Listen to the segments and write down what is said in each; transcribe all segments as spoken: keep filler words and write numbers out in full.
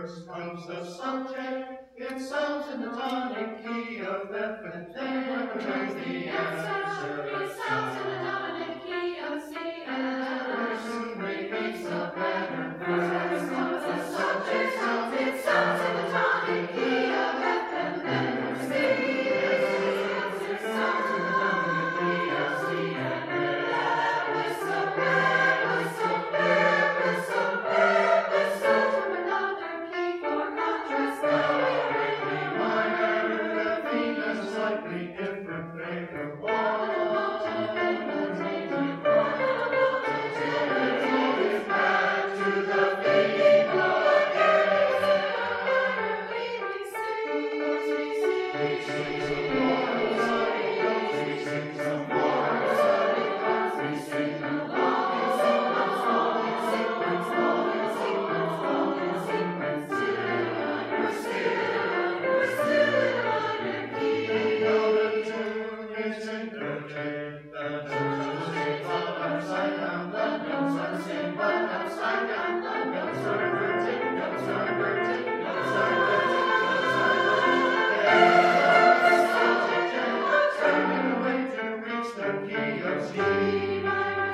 First comes the subject, it sounds in the tonic key of F, and then comes the answer, it sounds in the dominant key of C, and the person repeats the pattern. First comes the subject, sounds, it sounds in the tonic key of F, and then comes C, it sounds in the dominant key of C, and then with some red, with some red, with some red, with some from another key for contrast. Now we really minor, the theme is slightly different, make a ball.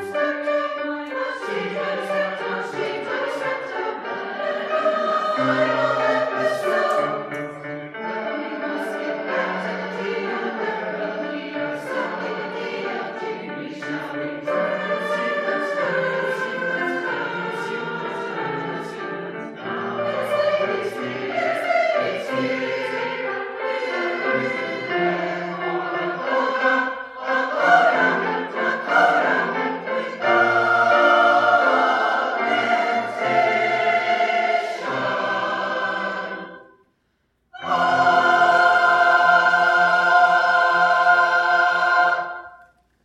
Bye.